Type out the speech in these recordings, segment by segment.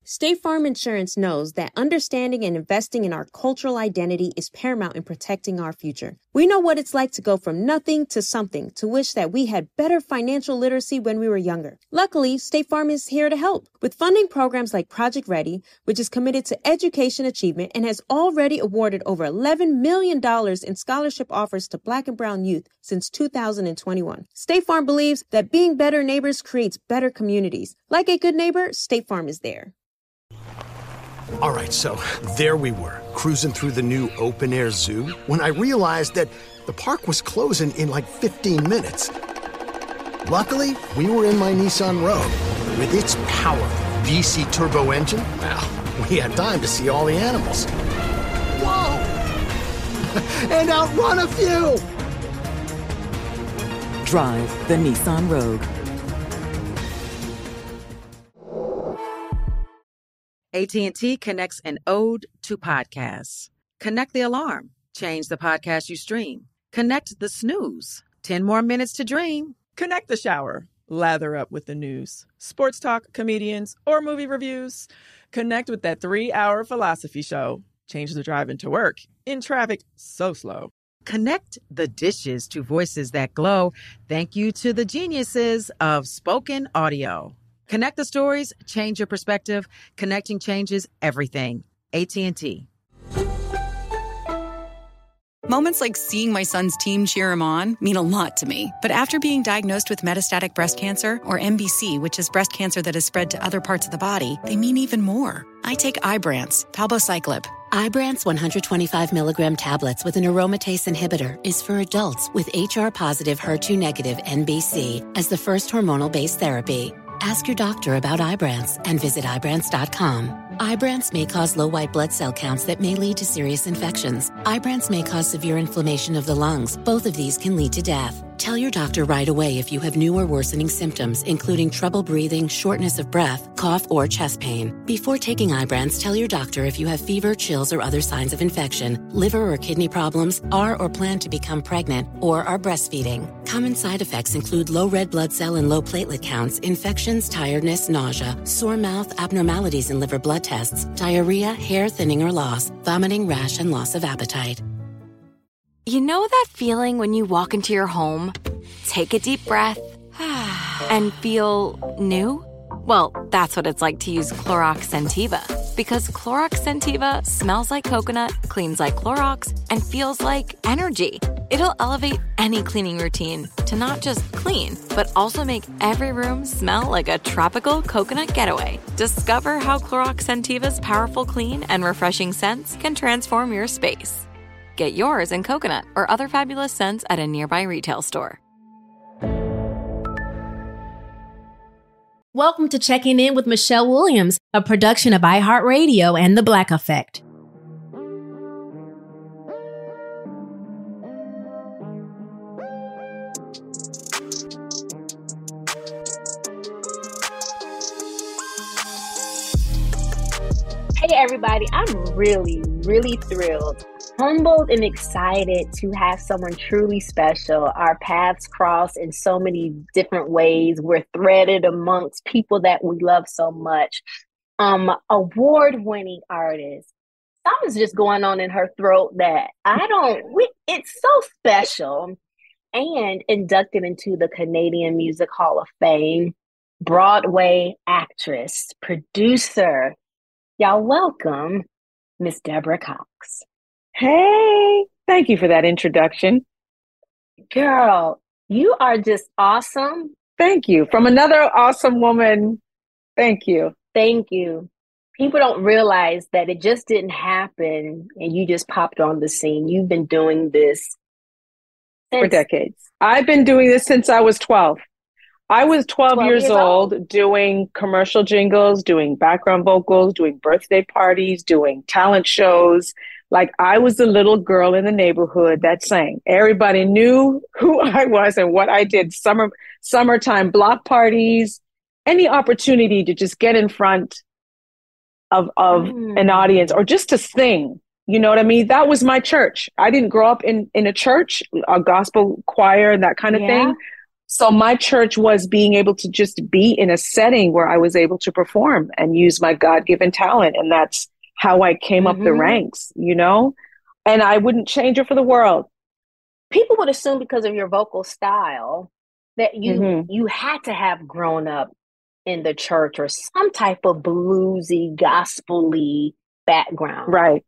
State Farm Insurance knows that understanding and investing in our cultural identity is paramount in protecting our future. We know what it's like to go from nothing to something, to wish that we had better financial literacy when we were younger. Luckily, State Farm is here to help with funding programs like Project Ready, which is committed to education achievement and has already awarded over $11 million in scholarship offers to Black and brown youth since 2021. State Farm believes that being better neighbors creates better communities. Like a good neighbor, State Farm is there. All right, so there we were, cruising through the new open-air zoo, when I realized that the park was closing in like 15 minutes. Luckily, we were in my Nissan Rogue. With its powerful VC turbo engine, well, we had time to see all the animals. Whoa! And outrun a few! Drive the Nissan Rogue. AT&T connects an ode to podcasts. Connect the alarm. Change the podcast you stream. Connect the snooze. 10 more minutes to dream. Connect the shower. Lather up with the news. Sports talk, comedians, or movie reviews. Connect with that 3-hour philosophy show. Change the drive into work. In traffic so slow. Connect the dishes to voices that glow. Thank you to the geniuses of spoken audio. Connect the stories, change your perspective. Connecting changes everything. AT&T. Moments like seeing my son's team cheer him on mean a lot to me. But after being diagnosed with metastatic breast cancer, or MBC, which is breast cancer that has spread to other parts of the body, they mean even more. I take Ibrance, palbociclib. Ibrance 125 milligram tablets with an aromatase inhibitor is for adults with HR-positive HER2-negative NBC as the first hormonal-based therapy. Ask your doctor about Ibrance and visit Ibrance.com. Ibrance may cause low white blood cell counts that may lead to serious infections. Ibrance may cause severe inflammation of the lungs. Both of these can lead to death. Tell your doctor right away if you have new or worsening symptoms, including trouble breathing, shortness of breath, cough, or chest pain. Before taking Ibrance, tell your doctor if you have fever, chills, or other signs of infection, liver or kidney problems, are or plan to become pregnant, or are breastfeeding. Common side effects include low red blood cell and low platelet counts, infections, tiredness, nausea, sore mouth, abnormalities in liver blood tests, diarrhea, hair thinning or loss, vomiting, rash, and loss of appetite. You know that feeling when you walk into your home, take a deep breath, and feel new? Well, that's what it's like to use Clorox Scentiva. Because Clorox Scentiva smells like coconut, cleans like Clorox, and feels like energy. It'll elevate any cleaning routine to not just clean, but also make every room smell like a tropical coconut getaway. Discover how Clorox Scentiva's powerful clean and refreshing scents can transform your space. Get yours in coconut or other fabulous scents at a nearby retail store. Welcome to Checking In with Michelle Williams, a production of iHeartRadio and The Black Effect. Hey everybody, I'm really thrilled, humbled, and excited to have someone truly special. Our paths cross in so many different ways. We're threaded amongst people that we love so much. Award-winning artist. Something's just going on in her throat that it's so special. And inducted into the Canadian Music Hall of Fame, Broadway actress, producer. Y'all welcome Miss Deborah Cox. Hey, thank you for that introduction. Girl, you are just awesome. Thank you. From another awesome woman. Thank you. Thank you. People don't realize that it just didn't happen and you just popped on the scene. You've been doing this for decades. I've been doing this since I was 12. I was 12 years old doing commercial jingles, doing background vocals, doing birthday parties, doing talent shows. Like I was the little girl in the neighborhood that sang. Everybody knew who I was and what I did. Summertime block parties, any opportunity to just get in front of an audience or just to sing. You know what I mean? That was my church. I didn't grow up in a church, a gospel choir and that kind of thing. So my church was being able to just be in a setting where I was able to perform and use my God-given talent. And that's how I came up the ranks, you know? And I wouldn't change it for the world. People would assume because of your vocal style that you had to have grown up in the church or some type of bluesy, gospel-y background. Right.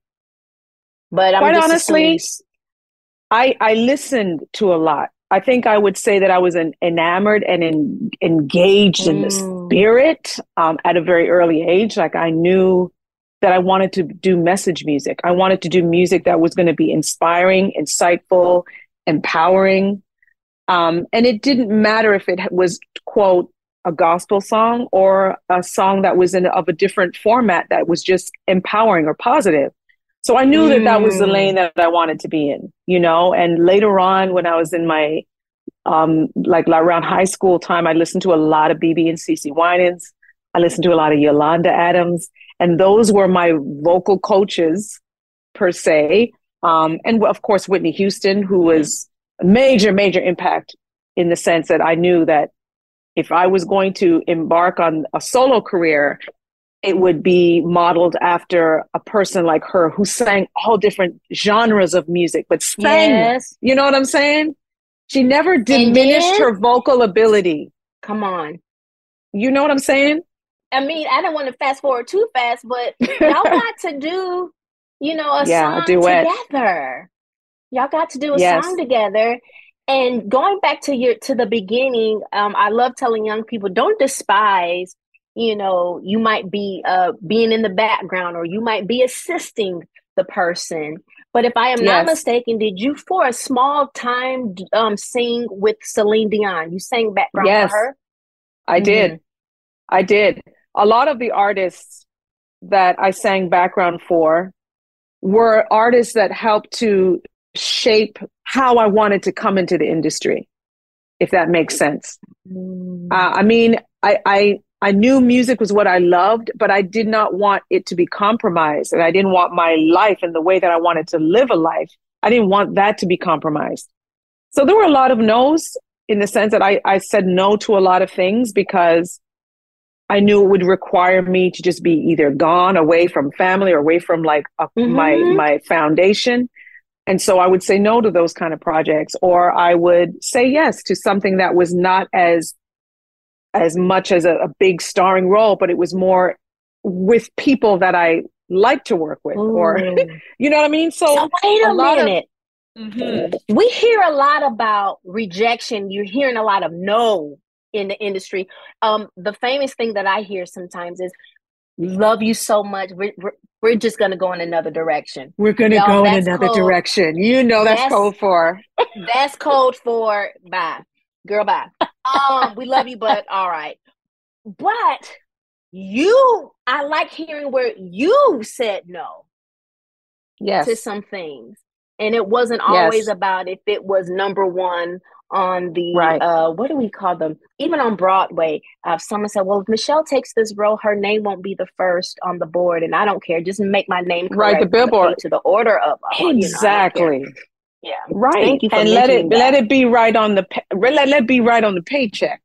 But I'm quite just honestly, assuming... I listened to a lot. I think I would say that I was enamored and engaged in the spirit at a very early age. Like I knew that I wanted to do message music. I wanted to do music that was going to be inspiring, insightful, empowering. And it didn't matter if it was, quote, a gospel song or a song that was of a different format that was just empowering or positive. So I knew that was the lane that I wanted to be in, you know. And later on, when I was in my like around high school time, I listened to a lot of BB and CeCe Winans. I listened to a lot of Yolanda Adams, and those were my vocal coaches per se. And of course, Whitney Houston, who was a major impact in the sense that I knew that if I was going to embark on a solo career, it would be modeled after a person like her who sang all different genres of music, but sang, you know what I'm saying? She never diminished her vocal ability. Come on. You know what I'm saying? I mean, I don't want to fast forward too fast, but y'all got to do, you know, a song together. Y'all got to do a song together. And going back to the beginning, I love telling young people, don't despise, you know, you might be being in the background or you might be assisting the person. But if I am not mistaken, did you for a small time sing with Celine Dion? You sang background for her? I did. I did. A lot of the artists that I sang background for were artists that helped to shape how I wanted to come into the industry, if that makes sense. I mean, I knew music was what I loved, but I did not want it to be compromised. And I didn't want my life and the way that I wanted to live a life, I didn't want that to be compromised. So there were a lot of no's in the sense that I said no to a lot of things because I knew it would require me to just be either gone away from family or away from like my foundation. And so I would say no to those kind of projects, or I would say yes to something that was not as much as a big starring role, but it was more with people that I like to work with, or you know what I mean? So wait a minute. We hear a lot about rejection. You're hearing a lot of no in the industry. The famous thing that I hear sometimes is, love you so much. We're just going to go in another direction. We're going to go in another direction. You know, that's code for. That's code for bye. Girl, bye. We love you, but all right. But I like hearing where you said no to some things. And it wasn't always about if it was number one on the, what do we call them? Even on Broadway, someone said, well, if Michelle takes this role, her name won't be the first on the board. And I don't care. Just make my name correct. Right, the billboard. To the order of. Exactly. Yeah. Right. Thank you for and let it be right on the let it be right on the paycheck.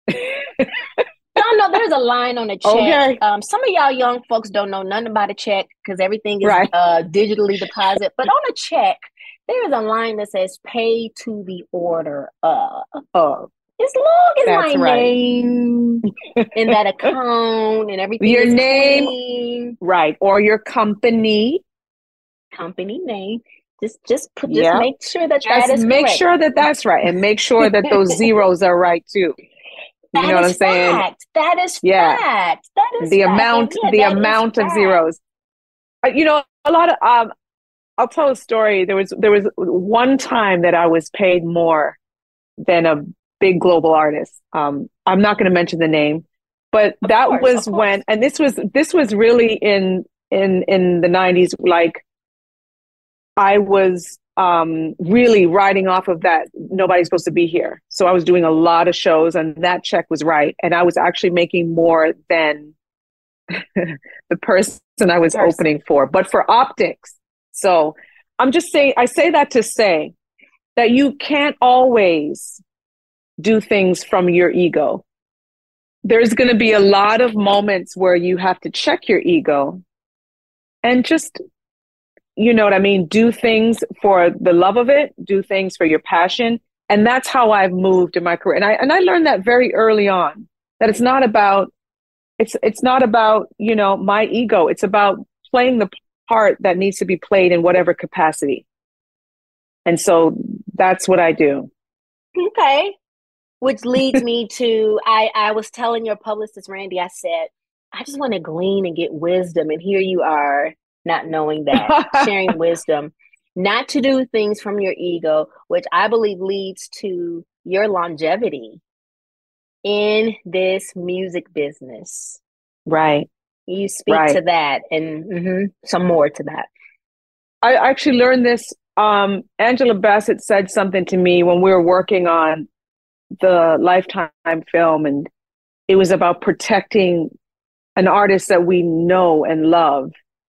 No, there's a line on a check. Okay. Some of y'all young folks don't know nothing about a check because everything is digitally deposited. But on a check, there is a line that says "pay to the order of." As long as my name in that account and everything, your is name, clean. Right, or your company name. Just make sure that is make correct. sure that that's right, and make sure that those zeros are right too. You know what I'm saying? That is fact. That is the fact. amount of zeros. You know, a lot of I'll tell a story. There was one time that I was paid more than a big global artist. I'm not going to mention the name, but that was when, and this was really in the 90s. Like I was really riding off of that Nobody's Supposed to Be Here. So I was doing a lot of shows, and that check was right, and I was actually making more than the person I was opening for, but for optics. So I'm just saying, I say that to say that you can't always do things from your ego. There's going to be a lot of moments where you have to check your ego and just, you know what I mean, do things for the love of it, do things for your passion. And that's how I've moved in my career. And I learned that very early on, that it's not about, you know, my ego. It's about playing the part that needs to be played in whatever capacity. And so that's what I do. Okay. Which leads me to, I was telling your publicist, Randy, I said, I just want to glean and get wisdom. And here you are, not knowing that, sharing wisdom, not to do things from your ego, which I believe leads to your longevity in this music business. Right. You speak to that and some more to that. I actually learned this. Angela Bassett said something to me when we were working on the Lifetime film, and it was about protecting an artist that we know and love.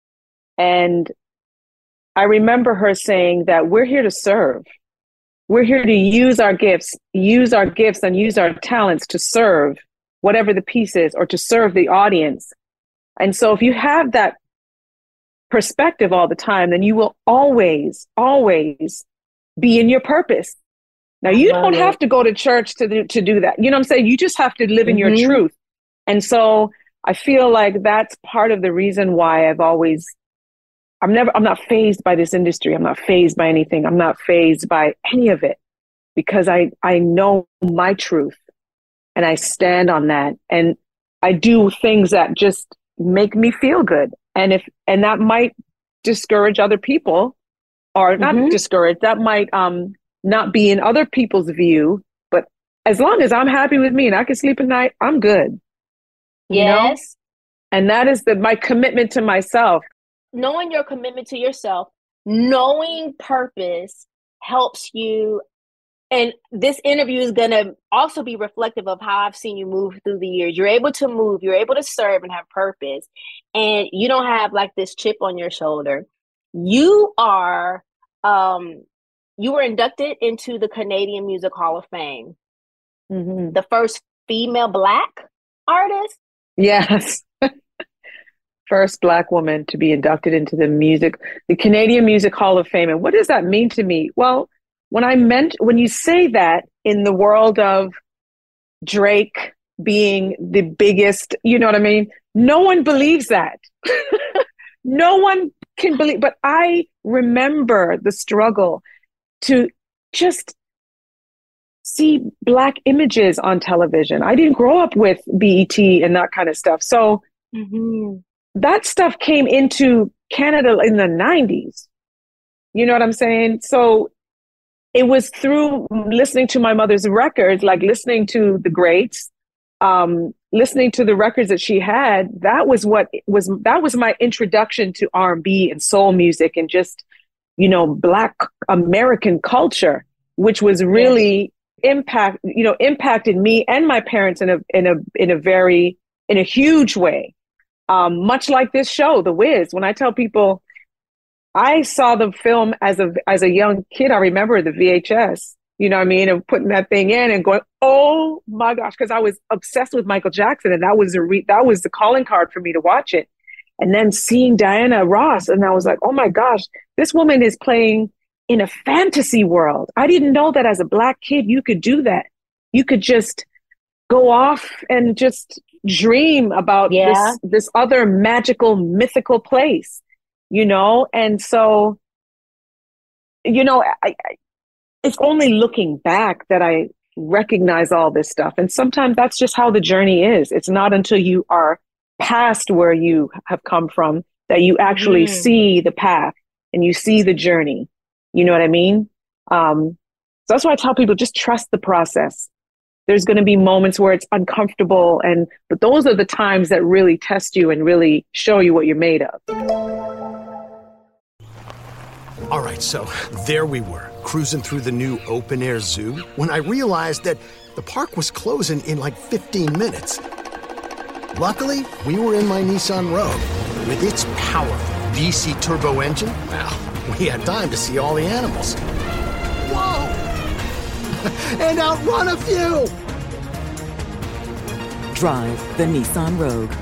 And I remember her saying that we're here to serve. We're here to use our gifts and use our talents to serve whatever the piece is, or to serve the audience. And so if you have that perspective all the time, then you will always, always be in your purpose. Now, you don't have to go to church to do that. You know what I'm saying? You just have to live in your truth. And so I feel like that's part of the reason why I'm not fazed by this industry. I'm not fazed by anything. I'm not fazed by any of it, because I know my truth and I stand on that. And I do things that just make me feel good. And that might discourage other people, or not discourage, that might not be in other people's view, but as long as I'm happy with me and I can sleep at night, I'm good. You know? And that is my commitment to myself. Knowing your commitment to yourself, knowing purpose helps you. And this interview is going to also be reflective of how I've seen you move through the years. You're able to move, you're able to serve and have purpose. And you don't have like this chip on your shoulder. You are, you were inducted into the Canadian Music Hall of Fame. The first female Black artist? Yes. First Black woman to be inducted into the Canadian Music Hall of Fame. And what does that mean to me? Well, when you say that in the world of Drake being the biggest, you know what I mean? No one believes that. No one can believe, but I remember the struggle to just see Black images on television. I didn't grow up with BET and that kind of stuff. So that stuff came into Canada in the 90s. You know what I'm saying? So it was through listening to my mother's records, like listening to the greats, listening to the records that she had. That was my introduction to R&B and soul music and just, you know, Black American culture, which was really impacted me and my parents in a huge way. Much like this show, The Wiz. When I tell people, I saw the film as a young kid. I remember the VHS, you know what I mean? And putting that thing in and going, oh my gosh, because I was obsessed with Michael Jackson. And that was the calling card for me to watch it. And then seeing Diana Ross, and I was like, oh my gosh, this woman is playing in a fantasy world. I didn't know that as a Black kid, you could do that. You could just go off and just dream about this other magical, mythical place, you know? And so, you know, it's only looking back that I recognize all this stuff. And sometimes that's just how the journey is. It's not until you are past where you have come from that you actually see the path and you see the journey. You know what I mean? So that's why I tell people, just trust the process. There's going to be moments where it's uncomfortable, but those are the times that really test you and really show you what you're made of. All right, so there we were, cruising through the new open-air zoo, when I realized that the park was closing in like 15 minutes. Luckily, we were in my Nissan Rogue. With its powerful VC turbo engine, well, we had time to see all the animals. Whoa! and outrun a few. Drive the Nissan Rogue.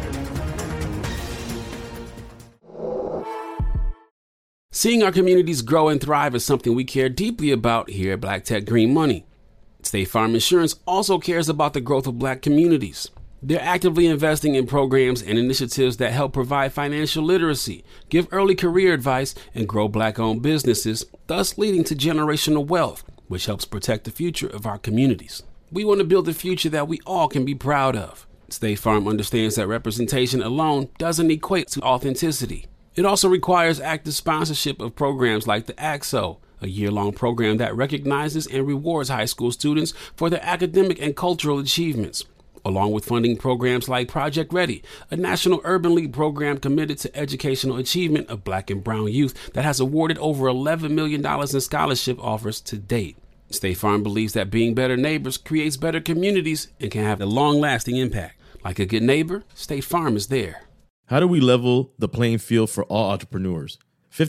Seeing our communities grow and thrive is something we care deeply about here at Black Tech Green Money. State Farm Insurance also cares about the growth of Black communities. They're actively investing in programs and initiatives that help provide financial literacy, give early career advice, and grow Black-owned businesses, thus leading to generational wealth, which helps protect the future of our communities. We want to build a future that we all can be proud of. State Farm understands that representation alone doesn't equate to authenticity. It also requires active sponsorship of programs like the AXO, a year-long program that recognizes and rewards high school students for their academic and cultural achievements, along with funding programs like Project Ready, a National Urban League program committed to educational achievement of Black and brown youth that has awarded over $11 million in scholarship offers to date. State Farm believes that being better neighbors creates better communities and can have a long-lasting impact. Like a good neighbor, State Farm is there. How do we level the playing field for all entrepreneurs?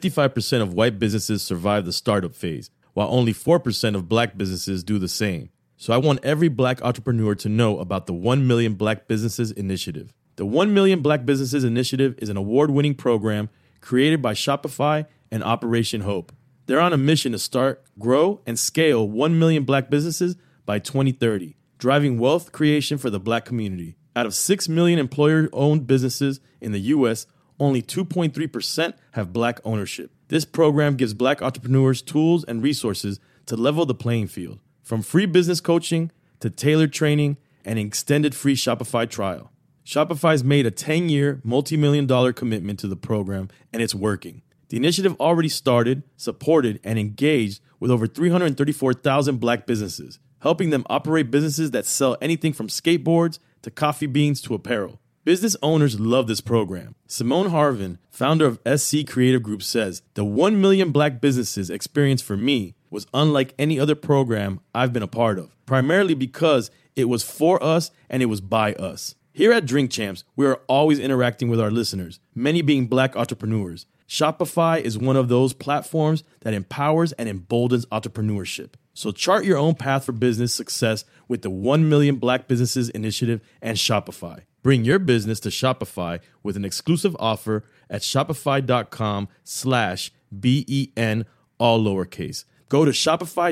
55% of white businesses survive the startup phase, while only 4% of Black businesses do the same. So I want every Black entrepreneur to know about the 1 Million Black Businesses Initiative. The 1 Million Black Businesses Initiative is an award-winning program created by Shopify and Operation Hope. They're on a mission to start, grow, and scale 1 million Black businesses by 2030, driving wealth creation for the Black community. Out of 6 million employer-owned businesses in the U.S., only 2.3% have Black ownership. This program gives Black entrepreneurs tools and resources to level the playing field, from free business coaching to tailored training and an extended free Shopify trial. Shopify's made a 10-year, multi-million-dollar commitment to the program, and it's working. The initiative already started, supported, and engaged with over 334,000 Black businesses, helping them operate businesses that sell anything from skateboards to coffee beans to apparel. Business owners love this program. Simone Harvin, founder of SC Creative Group, says, "The 1 million Black businesses experience for me was unlike any other program I've been a part of, primarily because it was for us and it was by us." Here at Drink Champs, we are always interacting with our listeners, many being Black entrepreneurs. Shopify is one of those platforms that empowers and emboldens entrepreneurship. So chart your own path for business success with the 1 Million Black Businesses Initiative and Shopify. Bring your business to Shopify with an exclusive offer at shopify.com/BEN, all lowercase. Go to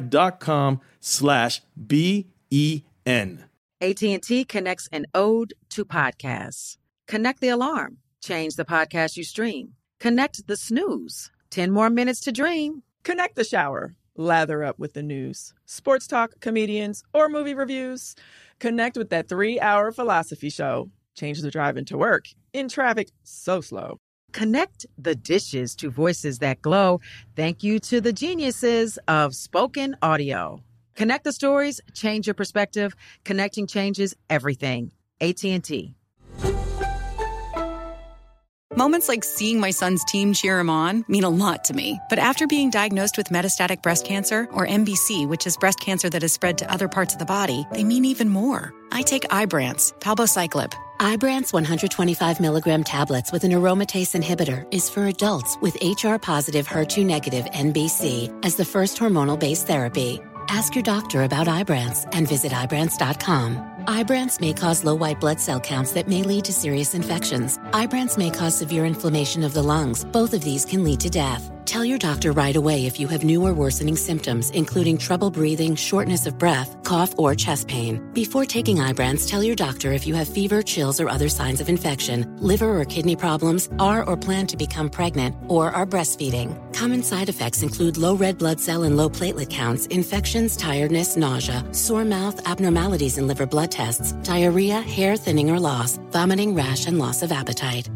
shopify.com/BEN. AT&T connects an ode to podcasts. Connect the alarm. Change the podcast you stream. Connect the snooze. 10 more minutes to dream. Connect the shower. Lather up with the news, sports talk, comedians, or movie reviews. Connect with that 3-hour philosophy show. Change the drive into work in traffic so slow. Connect the dishes to voices that glow. Thank you to the geniuses of spoken audio. Connect the stories, change your perspective. Connecting changes everything. AT&T. Moments like seeing my son's team cheer him on mean a lot to me. But after being diagnosed with metastatic breast cancer, or MBC, which is breast cancer that has spread to other parts of the body, they mean even more. I take Ibrance, palbociclib. Ibrance 125 milligram tablets with an aromatase inhibitor is for adults with HR-positive HER2-negative NBC as the first hormonal-based therapy. Ask your doctor about Ibrance and visit Ibrance.com. Ibrance may cause low white blood cell counts that may lead to serious infections. Ibrance may cause severe inflammation of the lungs. Both of these can lead to death. Tell your doctor right away if you have new or worsening symptoms, including trouble breathing, shortness of breath, cough, or chest pain. Before taking Ibrance, tell your doctor if you have fever, chills, or other signs of infection, liver or kidney problems, are or plan to become pregnant, or are breastfeeding. Common side effects include low red blood cell and low platelet counts, infections, tiredness, nausea, sore mouth, abnormalities in liver blood tests, diarrhea, hair thinning or loss, vomiting, rash, and loss of appetite.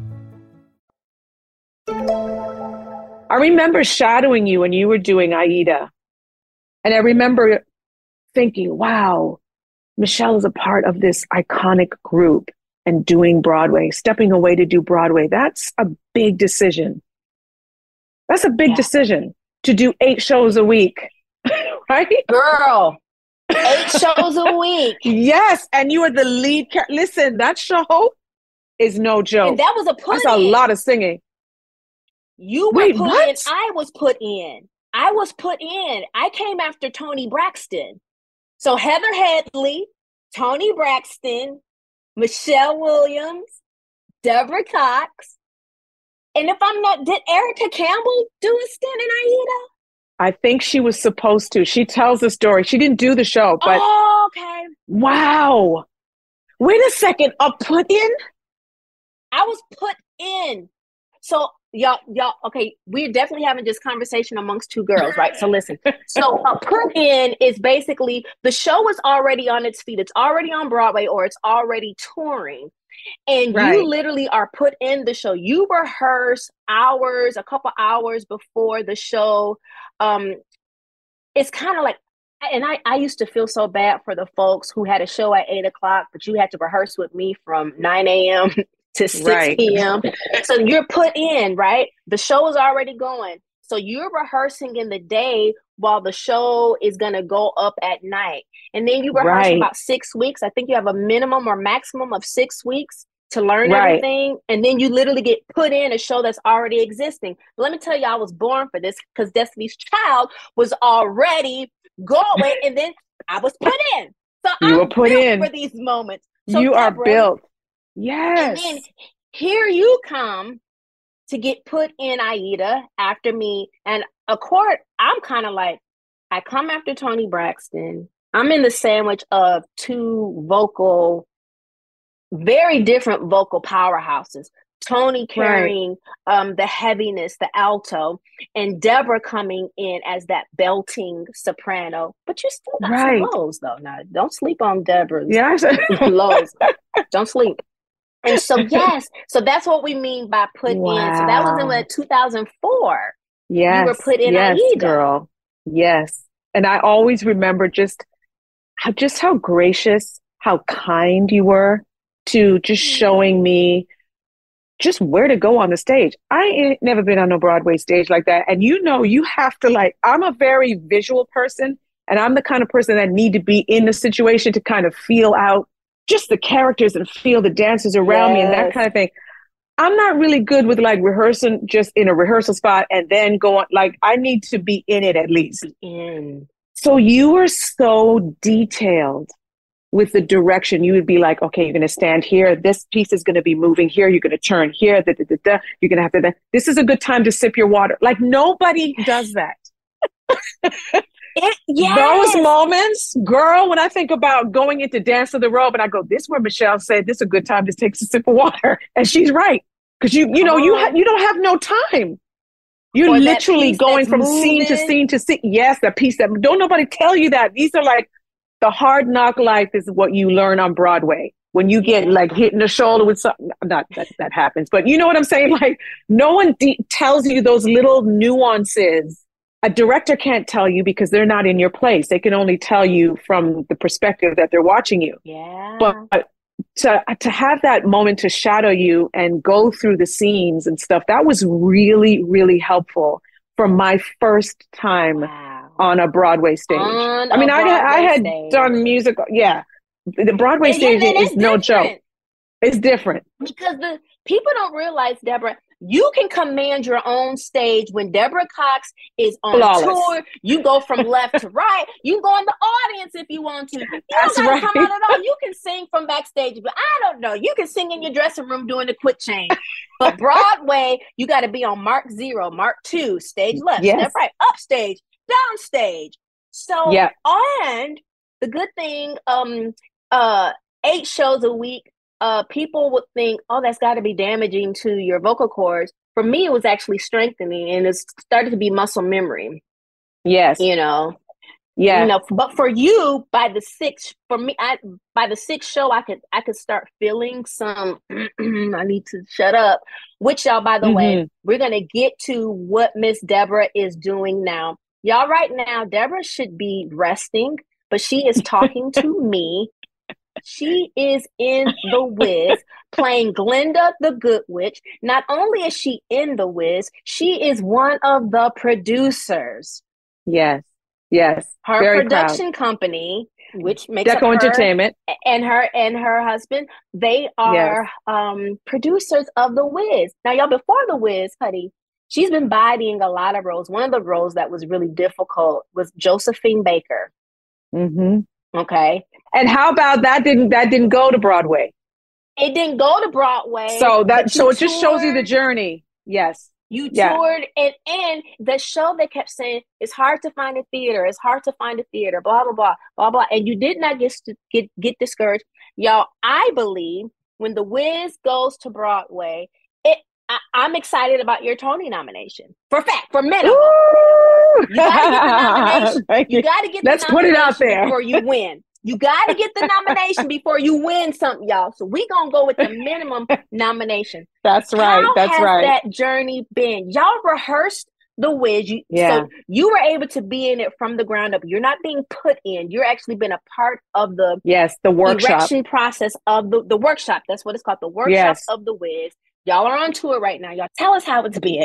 I remember shadowing you when you were doing Aida. And I remember thinking, wow, Michelle is a part of this iconic group and doing Broadway, stepping away to do Broadway. That's a big decision. That's a big decision to do 8 shows a week, right? Girl, 8 shows a week. Yes, and you are the lead character. Listen, that show is no joke. And that was a put-in. That's a lot of singing. You were put in. I was put in. I was put in. I came after Toni Braxton. So Heather Headley, Toni Braxton, Michelle Williams, Deborah Cox, and if I'm not, did Erica Campbell do a stint in Aida? I think she was supposed to. She tells the story. She didn't do the show, but oh, okay. Wow. Wait a second. A put in? I was put in. So y'all, okay, we're definitely having this conversation amongst two girls, right? So listen. So a put in is basically the show is already on its feet. It's already on Broadway or it's already touring. And you literally are put in the show. You rehearse hours, a couple hours before the show. It's kind of like, and I used to feel so bad for the folks who had a show at 8:00, but you had to rehearse with me from 9 a.m. to 6 p.m. So you're put in, right? The show is already going. So you're rehearsing in the day while the show is going to go up at night. And then you rehearse for about 6 weeks. I think you have a minimum or maximum of 6 weeks to learn everything. And then you literally get put in a show that's already existing. But let me tell you, I was born for this because Destiny's Child was already going. And then I was put in. So you were put in for these moments. So you Deborah, are built. Yes. And then here you come to get put in Aida after me. And of course, I'm kind of like, I come after Toni Braxton. I'm in the sandwich of two very different vocal powerhouses. Toni carrying the heaviness, the alto, and Deborah coming in as that belting soprano. But you still got some lows, though. Now, don't sleep on Deborah's lows. Don't sleep. And so, yes, so that's what we mean by put in. So that was in 2004. Yes, you were put in Aida. Girl. Yes. And I always remember just how gracious, how kind you were to just showing me just where to go on the stage. I ain't never been on no Broadway stage like that. And you have to I'm a very visual person, and I'm the kind of person that need to be in the situation to kind of feel out just the characters and feel the dancers around me and that kind of thing. I'm not really good with rehearsing just in a rehearsal spot and then go on. I need to be in it at least. So you were so detailed with the direction. You would be like, okay, you're going to stand here. This piece is going to be moving here. You're going to turn here. You're going to have to. This is a good time to sip your water. Nobody does that. Those moments, girl, when I think about going into Dance of the Robe and I go, this is where Michelle said, this is a good time to take a sip of water. And she's right. Because you don't have no time. You're literally going from scene to scene to scene. Yes, that piece that don't nobody tell you that. These are the hard knock life is what you learn on Broadway. When you get hit in the shoulder with something, not that happens, but you know what I'm saying? No one tells you those little nuances. A director can't tell you because they're not in your place. They can only tell you from the perspective that they're watching you. Yeah. But to have that moment to shadow you and go through the scenes and stuff, that was really, really helpful for my first time on a Broadway stage. I had done musical. Yeah. The Broadway stage is no joke. It's different. Because the people don't realize, Deborah, you can command your own stage. When Deborah Cox is on tour, you go from left to right. You can go in the audience if you want to. You don't got to come out at all. You can sing from backstage, but I don't know. You can sing in your dressing room doing the quick change. But Broadway, you got to be on Mark 0, Mark 2, stage left, step right, upstage, downstage. So, and the good thing, 8 shows a week, people would think, oh, that's got to be damaging to your vocal cords. For me, it was actually strengthening, and it started to be muscle memory. Yes. But for you, by the sixth show, I could start feeling some, I need to shut up, which y'all, by the way, we're going to get to what Miss Deborah is doing now. Y'all, right now, Deborah should be resting, but she is talking to me. She is in The Wiz playing Glinda the Good Witch. Not only is she in The Wiz, she is one of the producers. Yes. Her very production proud. Company, which makes Deco up Entertainment, and her husband, they are producers of The Wiz. Now, y'all, before The Wiz, Huddy, she's been bodying a lot of roles. One of the roles that was really difficult was Josephine Baker. Okay. And how about that didn't go to Broadway? It didn't go to Broadway. So it just shows you the journey. Yes. You toured, and the show, they kept saying, it's hard to find a theater. It's hard to find a theater, blah, blah, blah, blah, blah. And you did not get discouraged. Y'all, I believe when The Wiz goes to Broadway, I'm excited about your Tony nomination. For minimum. You got to get the nomination. You got to get Let's put it out there before you win. You got to get the nomination before you win something, y'all. So we're going to go with the minimum nomination. That's right. How has that journey been? Y'all rehearsed The Wiz. So you were able to be in it from the ground up. You're not being put in. You're actually been a part of the workshop. Erection process of the workshop. That's what it's called, the workshop of The Wiz. Y'all are on tour right now. Y'all tell us how it's been.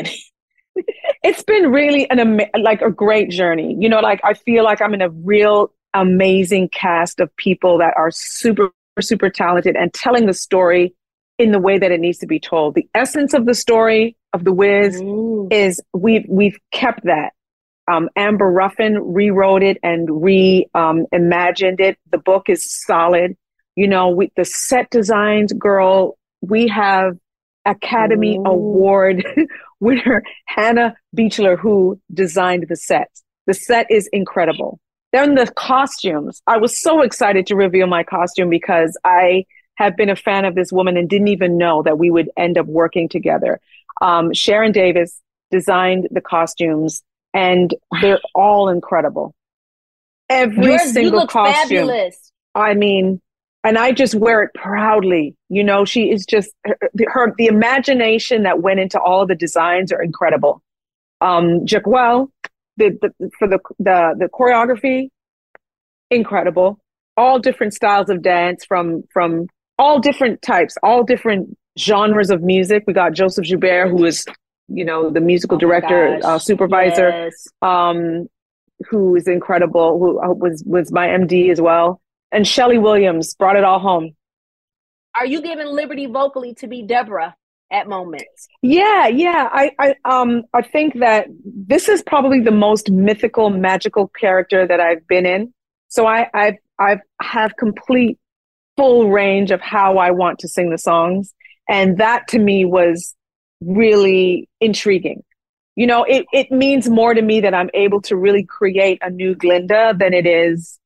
It's been really a great journey. You know, like I feel like I'm in a real amazing cast of people that are super, super talented and telling the story in the way that it needs to be told. The essence of the story of The Wiz is we've kept that. Amber Ruffin rewrote it and reimagined it. The book is solid. You know, the set designs, girl, we have Academy Award winner Hannah Beachler, who designed the set. The set is incredible. Then the costumes. I was so excited to reveal my costume because I have been a fan of this woman and didn't even know that we would end up working together. Sharon Davis designed the costumes, and they're all incredible. Every single costume. Fabulous. I mean, and I just wear it proudly. You know, she is just the imagination that went into all of the designs are incredible. Jaquel, for the choreography, incredible. All different styles of dance from all different types, all different genres of music. We got Joseph Joubert, who is, you know, the musical director, supervisor, who is incredible, who was my MD as well. And Shelley Williams brought it all home. Are you giving liberty vocally to be Deborah at moments? Yeah. I think that this is probably the most mythical, magical character that I've been in. So I have complete, full range of how I want to sing the songs, and that to me was really intriguing. You know, it means more to me that I'm able to really create a new Glinda than it is.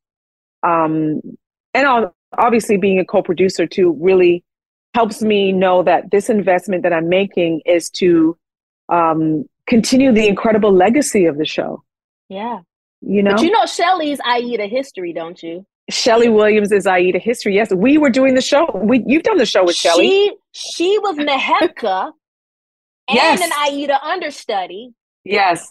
And obviously being a co-producer too really helps me know that this investment that I'm making is to continue the incredible legacy of the show. Yeah. You know? But you know Shelley's Aida history, don't you? Shelley Williams is Aida history. Yes, we were doing the show. You've done the show with Shelley. She was Nehepka and an Aida understudy. Yes.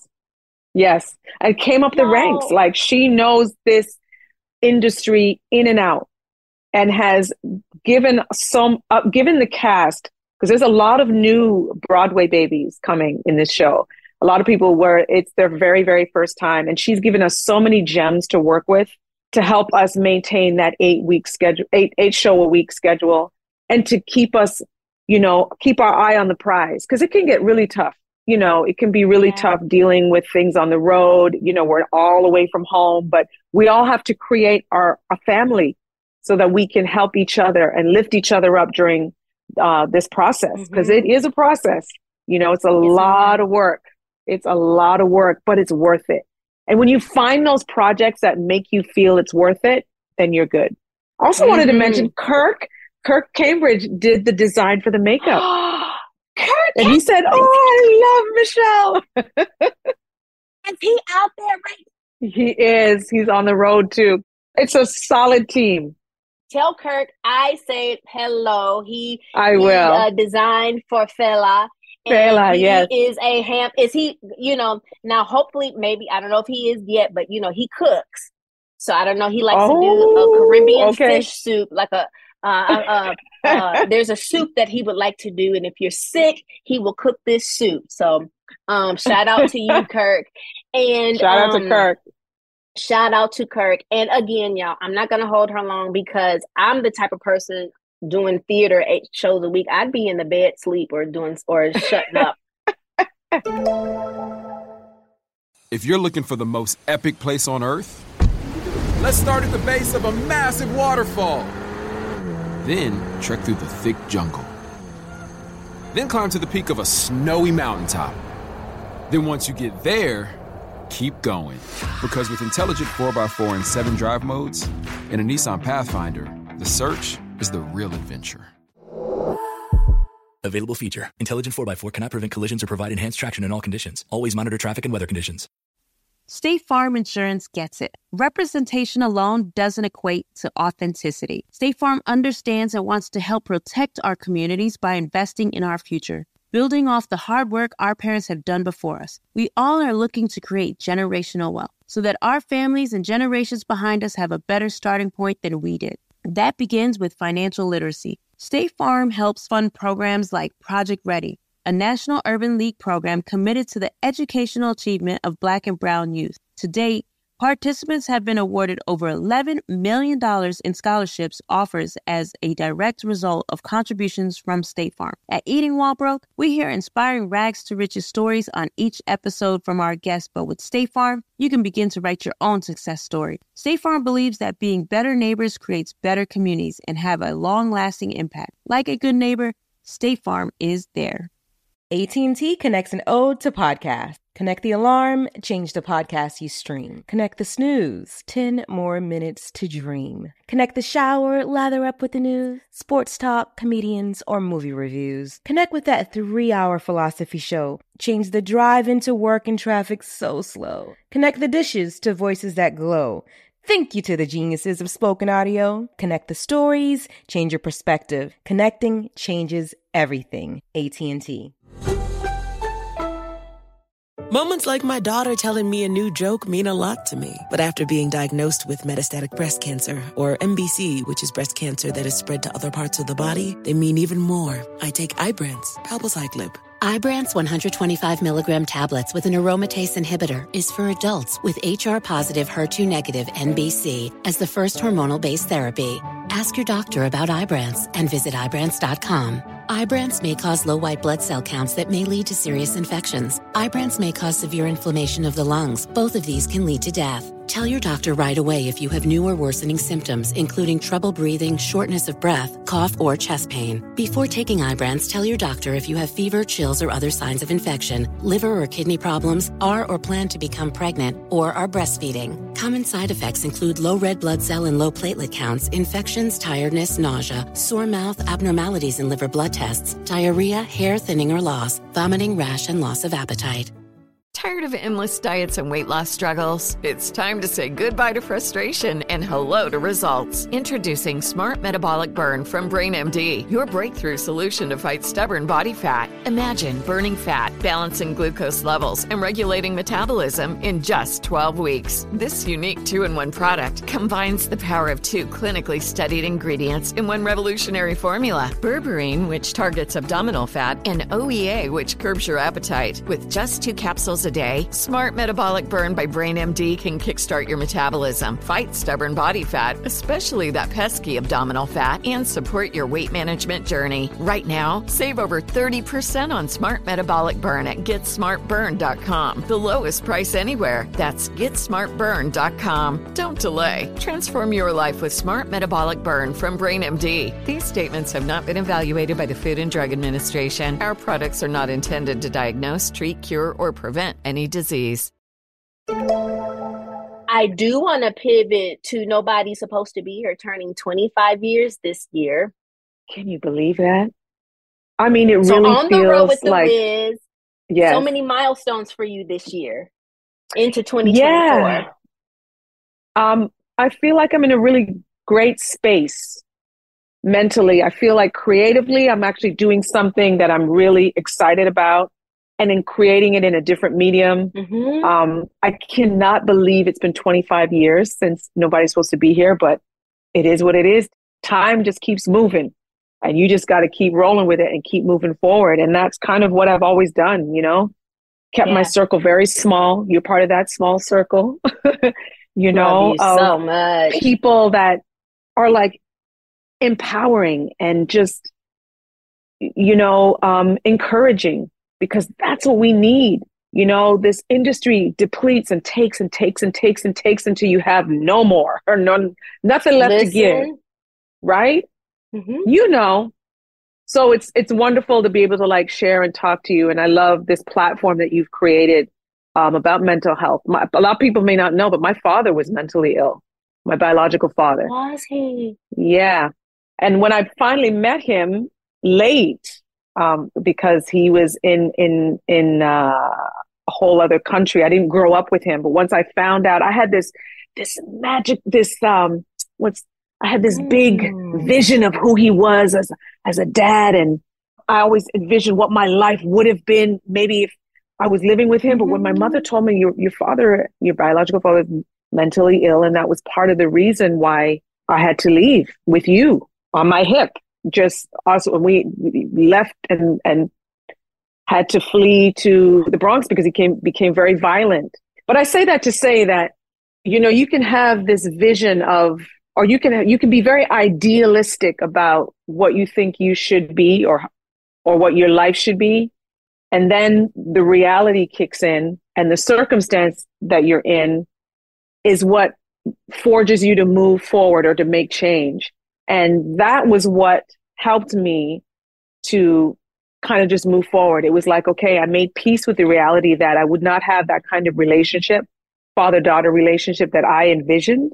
And came up the ranks. Like, she knows this industry in and out, and has given the cast, because there's a lot of new Broadway babies coming in this show. A lot of people it's their very, very first time, and she's given us so many gems to work with to help us maintain that 8-week schedule, 8 show a week schedule, and to keep us, you know, keep our eye on the prize, because it can get really tough. You know, it can be really tough dealing with things on the road. You know, we're all away from home, but we all have to create a family so that we can help each other and lift each other up during this process, because it is a process. You know, it's a lot of work. It's a lot of work, but it's worth it. And when you find those projects that make you feel it's worth it, then you're good. Also wanted to mention Kirk Cambridge did the design for the makeup. And he said, I love Michelle. Is he out there right now? He is. He's on the road too. It's a solid team. Tell Kirk I say hello. I will. Designed for Fela. Fela, yes. Is he, you know, now hopefully, maybe, I don't know if he is yet, but you know, he cooks. So I don't know. He likes to do a Caribbean fish soup, like there's a soup that he would like to do, and if you're sick, he will cook this soup. So shout out to you, Kirk. And shout out to Kirk. And again, y'all, I'm not gonna hold her long, because I'm the type of person doing theater 8 shows a week. I'd be in the bed sleep or shutting up. If you're looking for the most epic place on earth, Let's start at the base of a massive waterfall. Then trek through the thick jungle. Then climb to the peak of a snowy mountaintop. Then once you get there, keep going. Because with intelligent 4x4 and 7 drive modes and a Nissan Pathfinder, the search is the real adventure. Available feature. Intelligent 4x4 cannot prevent collisions or provide enhanced traction in all conditions. Always monitor traffic and weather conditions. State Farm Insurance gets it. Representation alone doesn't equate to authenticity. State Farm understands and wants to help protect our communities by investing in our future, building off the hard work our parents have done before us. We all are looking to create generational wealth so that our families and generations behind us have a better starting point than we did. That begins with financial literacy. State Farm helps fund programs like Project Ready, a National Urban League program committed to the educational achievement of Black and Brown youth. To date, participants have been awarded over $11 million in scholarships offers as a direct result of contributions from State Farm. At Eating While Broke, we hear inspiring rags to riches stories on each episode from our guests, but with State Farm, you can begin to write your own success story. State Farm believes that being better neighbors creates better communities and have a long-lasting impact. Like a good neighbor, State Farm is there. AT&T connects an ode to podcasts. Connect the alarm, change the podcast you stream. Connect the snooze, 10 more minutes to dream. Connect the shower, lather up with the news, sports talk, comedians, or movie reviews. Connect with that 3-hour philosophy show. Change the drive into work and traffic so slow. Connect the dishes to voices that glow. Thank you to the geniuses of spoken audio. Connect the stories, change your perspective. Connecting changes everything. AT&T. Moments like my daughter telling me a new joke mean a lot to me. But after being diagnosed with metastatic breast cancer, or MBC, which is breast cancer that is spread to other parts of the body, they mean even more. I take Ibrance, palbociclib. Ibrance 125 milligram tablets with an aromatase inhibitor is for adults with HR-positive, HER2-negative MBC as the first hormonal-based therapy. Ask your doctor about Ibrance and visit Ibrance.com. Ibrance may cause low white blood cell counts that may lead to serious infections. Ibrance may cause severe inflammation of the lungs. Both of these can lead to death. Tell your doctor right away if you have new or worsening symptoms, including trouble breathing, shortness of breath, cough, or chest pain. Before taking Ibrance, tell your doctor if you have fever, chills, or other signs of infection, liver or kidney problems, are or plan to become pregnant, or are breastfeeding. Common side effects include low red blood cell and low platelet counts, infections, tiredness, nausea, sore mouth, abnormalities in liver blood tests, diarrhea, hair thinning or loss, vomiting, rash, and loss of appetite. Tired of endless diets and weight loss struggles? It's time to say goodbye to frustration and hello to results. Introducing Smart Metabolic Burn from BrainMD, your breakthrough solution to fight stubborn body fat. Imagine burning fat, balancing glucose levels, and regulating metabolism in just 12 weeks. This unique 2-in-1 product combines the power of 2 clinically studied ingredients in one revolutionary formula. Berberine, which targets abdominal fat, and OEA, which curbs your appetite. With just 2 capsules a day, Smart Metabolic Burn by BrainMD can kickstart your metabolism, fight stubborn body fat, especially that pesky abdominal fat, and support your weight management journey. Right now, save over 30% on Smart Metabolic Burn at GetSmartBurn.com. The lowest price anywhere. That's GetSmartBurn.com. Don't delay. Transform your life with Smart Metabolic Burn from BrainMD. These statements have not been evaluated by the Food and Drug Administration. Our products are not intended to diagnose, treat, cure, or prevent any disease. I do want to pivot to Nobody's Supposed to Be Here turning 25 years this year. Can you believe that? I mean, it so really on feels the road with the like Wiz, yes. So many milestones for you this year into 2024. Yeah. I feel like I'm in a really great space mentally. I feel like creatively, I'm actually doing something that I'm really excited about. And in creating it in a different medium. Mm-hmm. I cannot believe it's been 25 years since Nobody's Supposed to Be Here, but it is what it is. Time just keeps moving and you just got to keep rolling with it and keep moving forward. And that's kind of what I've always done, you know, kept my circle very small. You're part of that small circle, you know, of so much. People that are like empowering and just, you know, encouraging. Because that's what we need. You know, this industry depletes and takes and takes and takes and takes until you have no more or nothing left to give. Right? Mm-hmm. You know. So it's wonderful to be able to like share and talk to you. And I love this platform that you've created about mental health. A lot of people may not know, but my father was mentally ill. My biological father. Was he? Yeah. And when I finally met him late, because he was in a whole other country, I didn't grow up with him. But once I found out, I had this magic, I had this big vision of who he was as a dad. And I always envisioned what my life would have been maybe if I was living with him. But when my mother told me your biological father is mentally ill, and that was part of the reason why I had to leave with you on my hip. Just also when we left and had to flee to the Bronx because he became very violent. But I say that to say that, you know, you can have this vision of, or you can be very idealistic about what you think you should be or what your life should be. And then the reality kicks in, and the circumstance that you're in is what forges you to move forward or to make change. And that was what helped me to kind of just move forward. It was like, okay, I made peace with the reality that I would not have that kind of relationship, father-daughter relationship that I envisioned.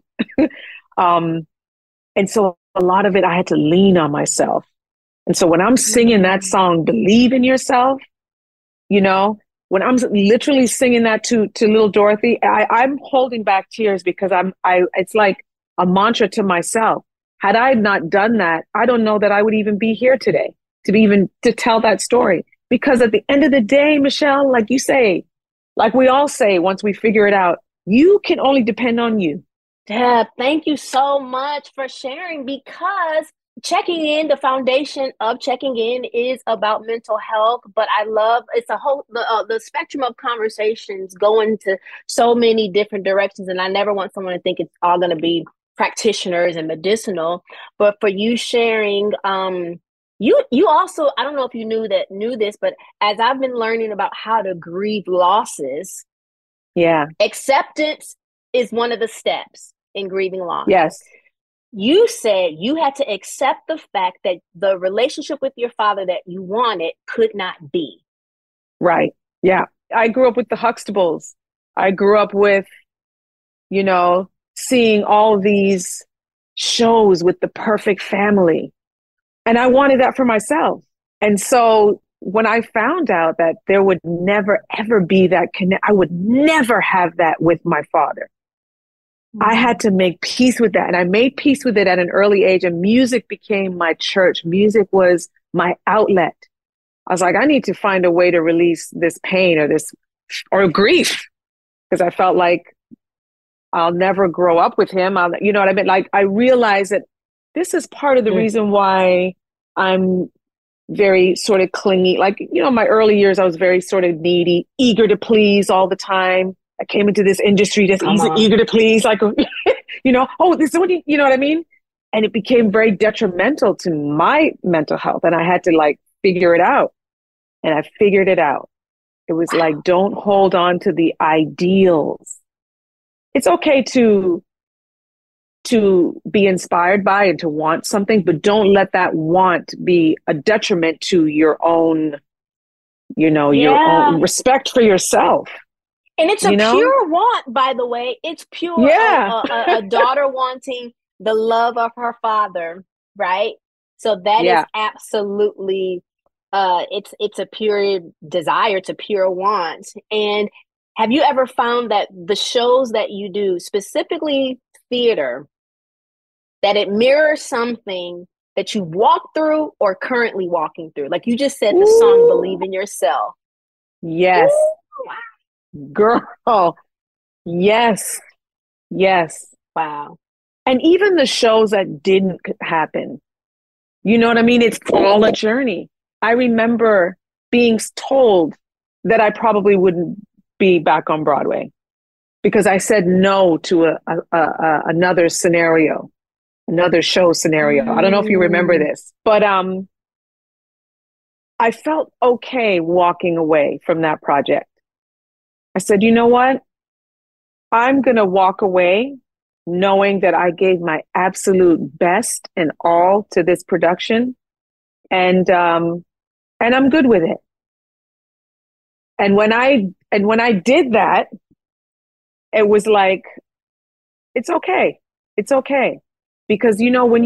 And so a lot of it, I had to lean on myself. And so when I'm singing that song, Believe in Yourself, you know, when I'm literally singing that to little Dorothy, I'm holding back tears because it's like a mantra to myself. Had I not done that, I don't know that I would even be here today to tell that story. Because at the end of the day, Michelle, like you say, like we all say, once we figure it out, you can only depend on you. Deb, thank you so much for sharing, because the foundation of checking in is about mental health, but I love it's a whole the spectrum of conversations going to so many different directions, and I never want someone to think it's all going to be practitioners and medicinal. But for you sharing, you also, I don't know if you knew this, but as I've been learning about how to grieve losses, acceptance is one of the steps in grieving loss. Yes. You said you had to accept the fact that the relationship with your father that you wanted could not be. Right. Yeah. I grew up with the Huxtables. I grew up with, you know, seeing all these shows with the perfect family. And I wanted that for myself. And so when I found out that there would never, ever be that I would never have that with my father. I had to make peace with that. And I made peace with it at an early age. And music became my church. Music was my outlet. I was like, I need to find a way to release this pain or grief. Because I felt like I'll never grow up with him. You know what I mean? Like, I realized that this is part of the reason why I'm very sort of clingy. Like, you know, my early years, I was very sort of needy, eager to please all the time. I came into this industry just eager to please, like, you know, this is what you know what I mean? And it became very detrimental to my mental health. And I had to like figure it out. And I figured it out. It was like, don't hold on to the ideals. It's okay to be inspired by and to want something, but don't let that want be a detriment to your own, you know, your own respect for yourself. And it's a pure want, by the way. It's pure a daughter wanting the love of her father, right? So that is absolutely, it's a pure desire, it's a pure want. And have you ever found that the shows that you do, specifically theater, that it mirrors something that you walked through or currently walking through? Like you just said, the song Believe in Yourself. Yes. Ooh. Girl, yes. Wow. And even the shows that didn't happen, you know what I mean? It's all a journey. I remember being told that I probably wouldn't be back on Broadway because I said no to another scenario, another show scenario. I don't know if you remember this, but I felt okay walking away from that project. I said, you know what? I'm going to walk away knowing that I gave my absolute best and all to this production. And I'm good with it. And when I did that, it was like, it's okay. It's okay. Because,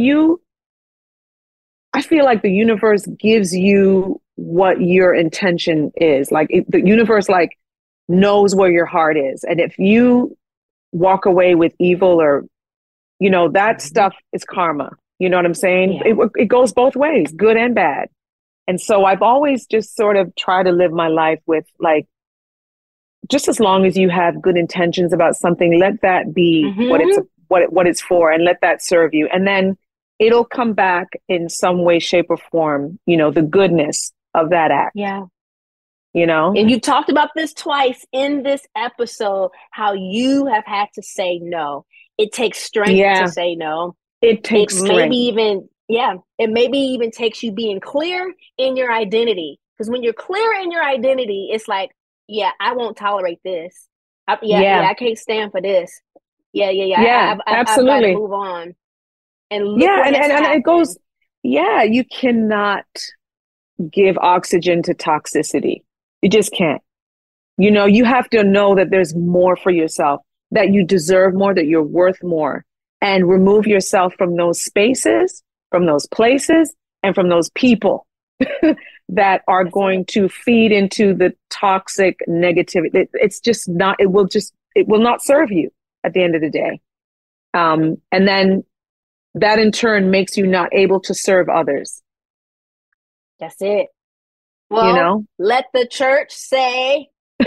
I feel like the universe gives you what your intention is. Like the universe, like, knows where your heart is. And if you walk away with evil or, that stuff is karma. You know what I'm saying? Yeah. It goes both ways, good and bad. And so I've always just sort of tried to live my life with, like, just as long as you have good intentions about something, let that be what it's for, and let that serve you. And then it'll come back in some way, shape, or form, the goodness of that act. Yeah. And you talked about this twice in this episode, how you have had to say no. It takes strength to say no. It takes strength. It maybe even takes you being clear in your identity. Because when you're clear in your identity, it's like, I won't tolerate this. I can't stand for this. Yeah, absolutely. I've got to move on. And and it goes, you cannot give oxygen to toxicity. You just can't. You have to know that there's more for yourself, that you deserve more, that you're worth more, and remove yourself from those spaces, from those places, and from those people that are going to feed into the toxic negativity. It's just not, it will not serve you at the end of the day. And then that in turn makes you not able to serve others. That's it. Well, let the church say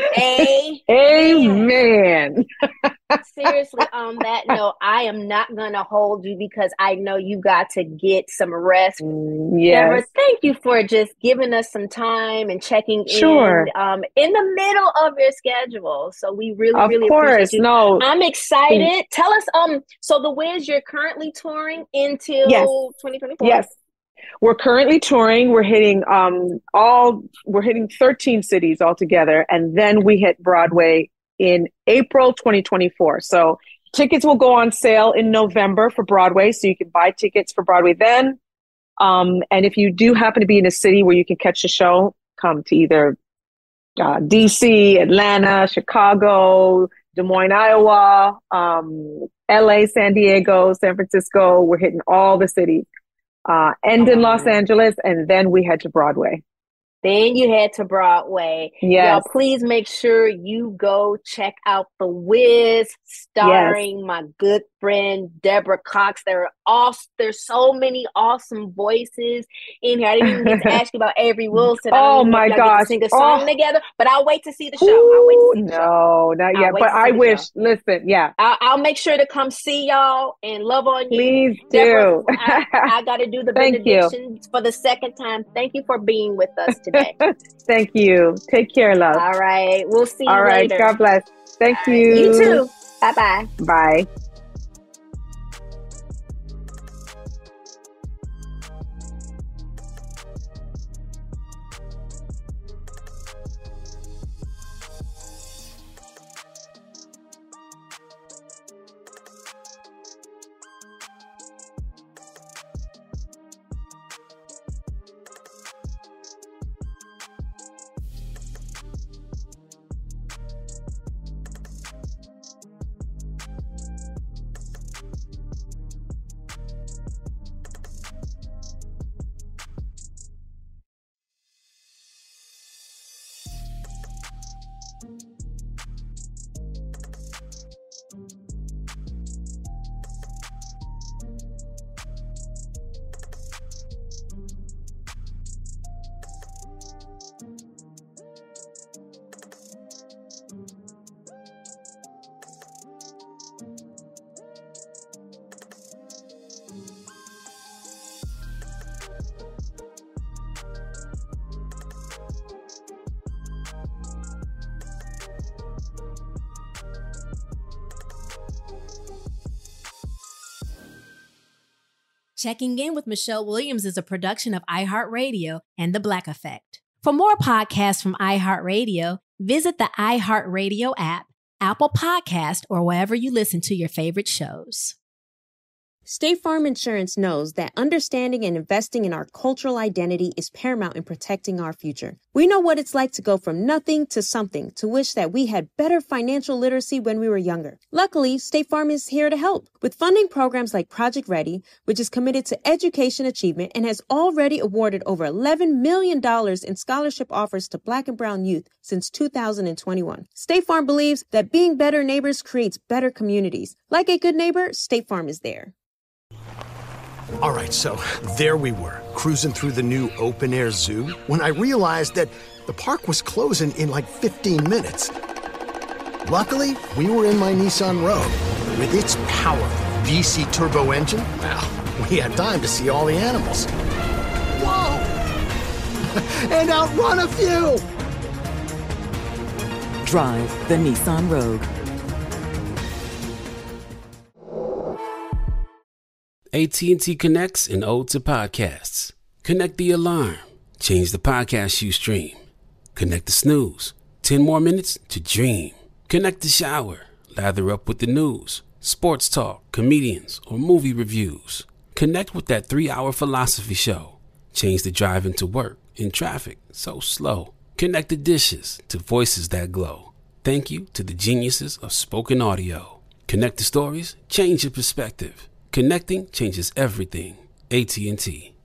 amen. Seriously, on that note, I am not going to hold you because I know you got to get some rest. Yes. Deborah, thank you for just giving us some time and checking in in the middle of your schedule. So we really appreciate you. No, I'm excited. Tell us, so The Wiz, you're currently touring until 2024? Yes. We're currently touring. We're hitting 13 cities altogether, and then we hit Broadway in April 2024. So tickets will go on sale in November for Broadway, so you can buy tickets for Broadway then. And if you do happen to be in a city where you can catch the show, come to either DC, Atlanta, Chicago, Des Moines, Iowa, LA, San Diego, San Francisco. We're hitting all the cities. End in Los Angeles, and then we head to Broadway. Then you head to Broadway. Yes. Y'all, please make sure you go check out The Wiz, starring my good friend Deborah Cox. There's so many awesome voices in here. I didn't even get to ask you about Avery Wilson. Oh my gosh, sing a song together, but I'll wait to see the show. No, not yet. But I wish. Listen, I'll make sure to come see y'all and love on you. Please Deborah, do. I got to do the benedictions for the second time. Thank you for being with us today. Thank you. Take care, love. All right. We'll see you later. All right. God bless. Thank you. You too. Bye-bye. Bye. Checking In with Michelle Williams is a production of iHeartRadio and The Black Effect. For more podcasts from iHeartRadio, Visit the iHeartRadio app, Apple Podcast, or wherever you listen to your favorite shows. State Farm Insurance knows that understanding and investing in our cultural identity is paramount in protecting our future. We know what it's like to go from nothing to something, to wish that we had better financial literacy when we were younger. Luckily, State Farm is here to help with funding programs like Project Ready, which is committed to education achievement and has already awarded over $11 million in scholarship offers to Black and Brown youth since 2021. State Farm believes that being better neighbors creates better communities. Like a good neighbor, State Farm is there. All right, so there we were, cruising through the new open-air zoo, when I realized that the park was closing in like 15 minutes. Luckily, we were in my Nissan Rogue. With its powerful VC turbo engine, well, we had time to see all the animals. Whoa! And outrun a few! Drive the Nissan Rogue. AT&T connects an ode to podcasts. Connect the alarm. Change the podcast you stream. Connect the snooze. 10 more minutes to dream. Connect the shower. Lather up with the news, sports talk, comedians, or movie reviews. Connect with that 3-hour philosophy show. Change the drive into work in traffic so slow. Connect the dishes to voices that glow. Thank you to the geniuses of spoken audio. Connect the stories. Change your perspective. Connecting changes everything. AT&T.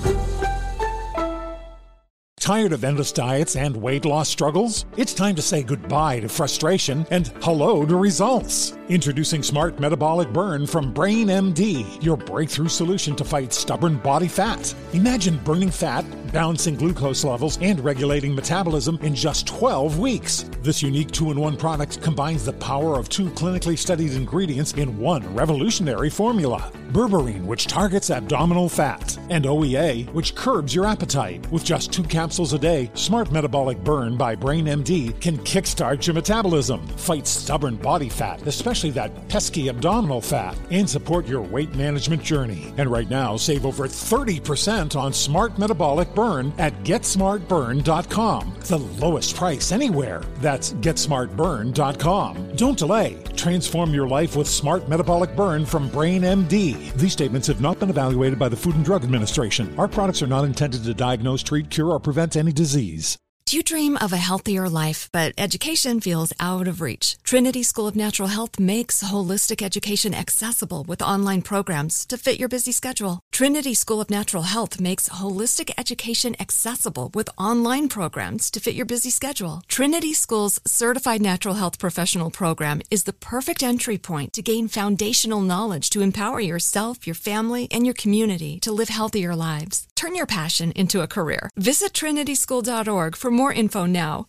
Tired of endless diets and weight loss struggles? It's time to say goodbye to frustration and hello to results. Introducing Smart Metabolic Burn from Brain MD, your breakthrough solution to fight stubborn body fat. Imagine burning fat, balancing glucose levels, and regulating metabolism in just 12 weeks. This unique 2-in-1 product combines the power of 2 clinically studied ingredients in one revolutionary formula. Berberine, which targets abdominal fat, and OEA, which curbs your appetite. With just 2 capsules a day, Smart Metabolic Burn by Brain MD can kickstart your metabolism, fight stubborn body fat, especially that pesky abdominal fat, and support your weight management journey. And right now, save over 30% on Smart Metabolic Burn at GetSmartBurn.com. The lowest price anywhere. That's GetSmartBurn.com. Don't delay. Transform your life with Smart Metabolic Burn from Brain MD. These statements have not been evaluated by the Food and Drug Administration. Our products are not intended to diagnose, treat, cure, or prevent any disease. Do you dream of a healthier life, but education feels out of reach? Trinity School of Natural Health makes holistic education accessible with online programs to fit your busy schedule. Trinity School of Natural Health makes holistic education accessible with online programs to fit your busy schedule. Trinity School's Certified Natural Health Professional Program is the perfect entry point to gain foundational knowledge to empower yourself, your family, and your community to live healthier lives. Turn your passion into a career. Visit trinityschool.org for more info now.